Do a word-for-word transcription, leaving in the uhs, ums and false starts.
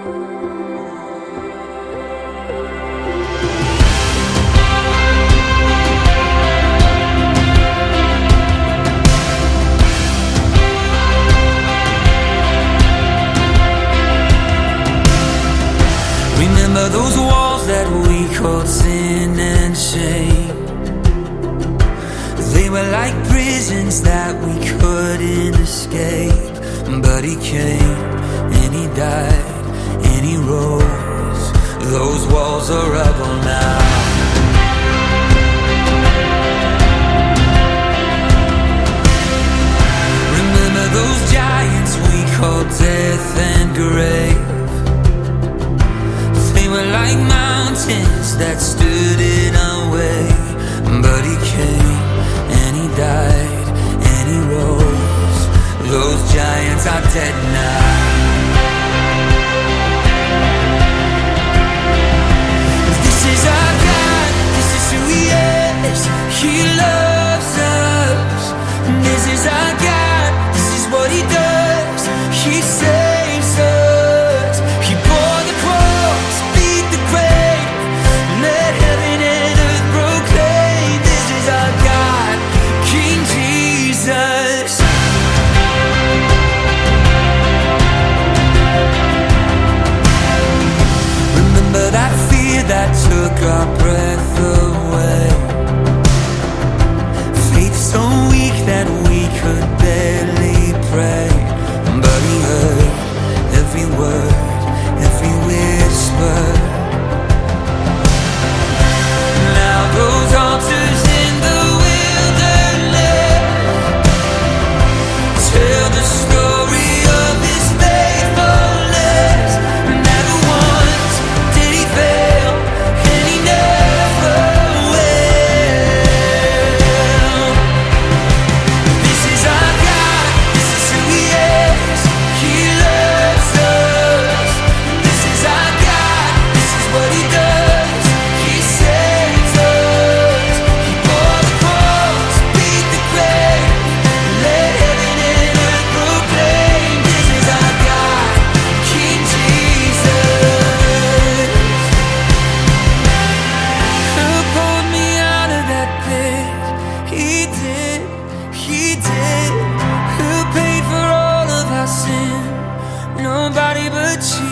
Remember those walls that we called sin and shame? They were like prisons that we couldn't escape. But he came and he died and he rose. Those walls are rubble now. Remember those giants we called death and grave? They were like mountains that stood in our way. But he came and he died and he rose. Those giants are dead now. This is our God, this is who he is. He loves us. This is our God, this is what he does. He saves us. He bore the cross, beat the grave, let heaven and earth proclaim. This is our God, King Jesus. Remember that fear that took our breath away? Faith so weak that we could barely pray. But he heard every word, every whisper. Now those altars in the wilderness tell the story of his faithfulness. Never once did he fail, and he never will. This is our God, this is who he is. He loves us. This is our God, this is what he does. He saves us. He bore the cross, beat the grave, let heaven and earth proclaim. This is our God, King Jesus. Who pulled me out of that pit? He did, he did. Who paid for all of our sin? Nobody but you.